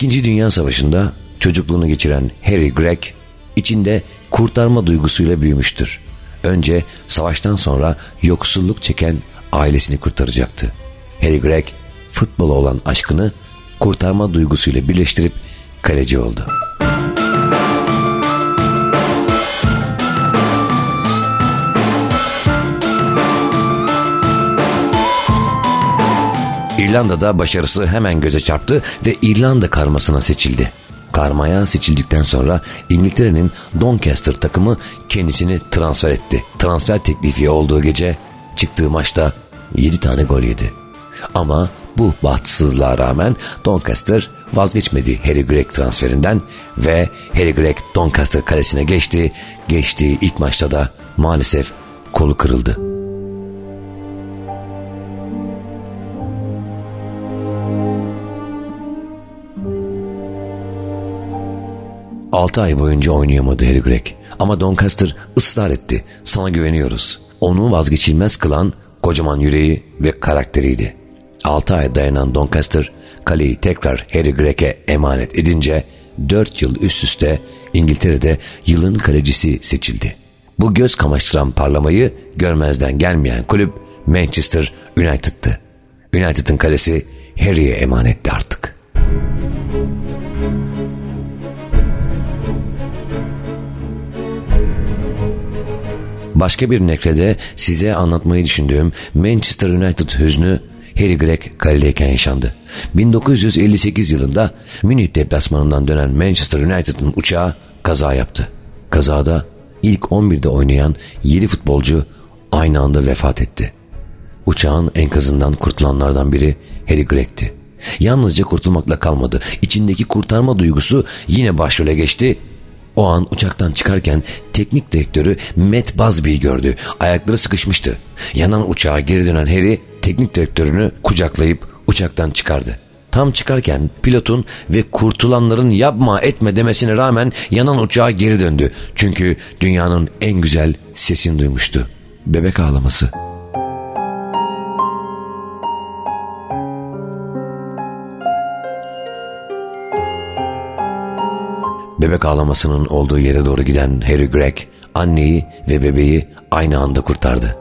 İkinci Dünya Savaşı'nda çocukluğunu geçiren Harry Gregg içinde kurtarma duygusuyla büyümüştür. Önce savaştan sonra yoksulluk çeken ailesini kurtaracaktı. Harry Gregg futbola olan aşkını kurtarma duygusuyla birleştirip kaleci oldu. İrlanda'da başarısı hemen göze çarptı ve İrlanda karmasına seçildi. Karmaya seçildikten sonra İngiltere'nin Doncaster takımı kendisini transfer etti. Transfer teklifi olduğu gece çıktığı maçta 7 tane gol yedi. Ama bu bahtsızlığa rağmen Doncaster vazgeçmedi Harry Gregg transferinden ve Harry Gregg Doncaster kalesine geçti. Geçtiği ilk maçta da maalesef kolu kırıldı. Altı ay boyunca oynayamadı Harry Gregg. Ama Doncaster ısrar etti. Sana güveniyoruz. Onu vazgeçilmez kılan kocaman yüreği ve karakteriydi. 6 ay dayanan Doncaster kaleyi tekrar Harry Gregg'e emanet edince 4 yıl üst üste İngiltere'de yılın kalecisi seçildi. Bu göz kamaştıran parlamayı görmezden gelmeyen kulüp Manchester United'tı. United'ın kalesi Harry'e emanetti artık. Başka bir nekrede size anlatmayı düşündüğüm Manchester United hüznü Harry Gregg kaledeyken yaşandı. 1958 yılında Münih deplasmanından dönen Manchester United'ın uçağı kaza yaptı. Kazada ilk 11'de oynayan 7 futbolcu aynı anda vefat etti. Uçağın enkazından kurtulanlardan biri Harry Gregg'ti. Yalnızca kurtulmakla kalmadı. İçindeki kurtarma duygusu yine başrole geçti. O an uçaktan çıkarken teknik direktörü Matt Busby'yi gördü. Ayakları sıkışmıştı. Yanan uçağa geri dönen Harry teknik direktörünü kucaklayıp uçaktan çıkardı. Tam çıkarken pilotun ve kurtulanların yapma etme demesine rağmen yanan uçağa geri döndü. Çünkü dünyanın en güzel sesini duymuştu. Bebek ağlaması. Bebek ağlamasının olduğu yere doğru giden Harry Gregg anneyi ve bebeği aynı anda kurtardı.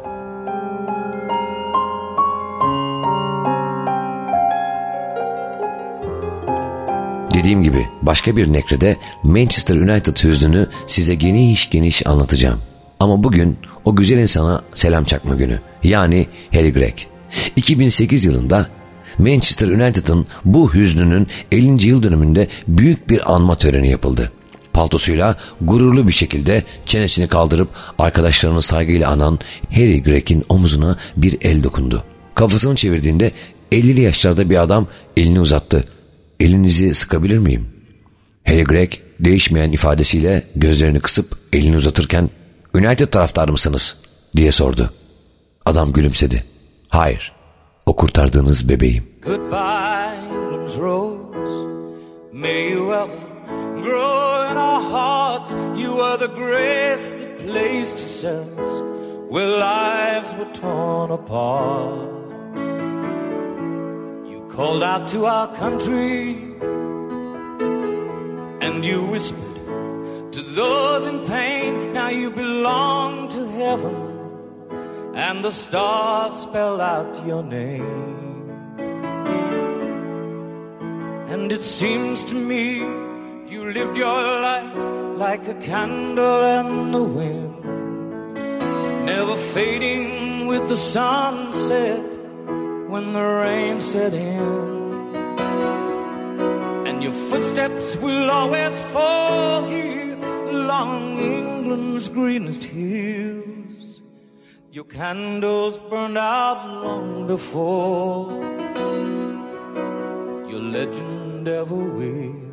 Dediğim gibi başka bir nekrede Manchester United hüznünü size geniş geniş anlatacağım. Ama bugün o güzel insana selam çakma günü. Yani Harry Gregg. 2008 yılında Manchester United'ın bu hüznünün 50. yıl dönümünde büyük bir anma töreni yapıldı. Paltosuyla gururlu bir şekilde çenesini kaldırıp arkadaşlarını saygıyla anan Harry Gregg'in omuzuna bir el dokundu. Kafasını çevirdiğinde 50'li yaşlarda bir adam elini uzattı. "Elinizi sıkabilir miyim?" Harry Gregg değişmeyen ifadesiyle gözlerini kısıp elini uzatırken "United taraftarı mısınız?" diye sordu. Adam gülümsedi. "Hayır, o kurtardığınız bebeğim." Goodbye England's rose, may you ever grow in our hearts. You are the grace that placed yourselves where lives were torn apart. You called out to our country and you whispered to those in pain. Now you belong to heaven and the stars spell out your name. And it seems to me you lived your life like a candle in the wind, never fading with the sunset when the rain set in. And your footsteps will always fall here along England's greenest hills. Your candles burned out long before your legend ever will.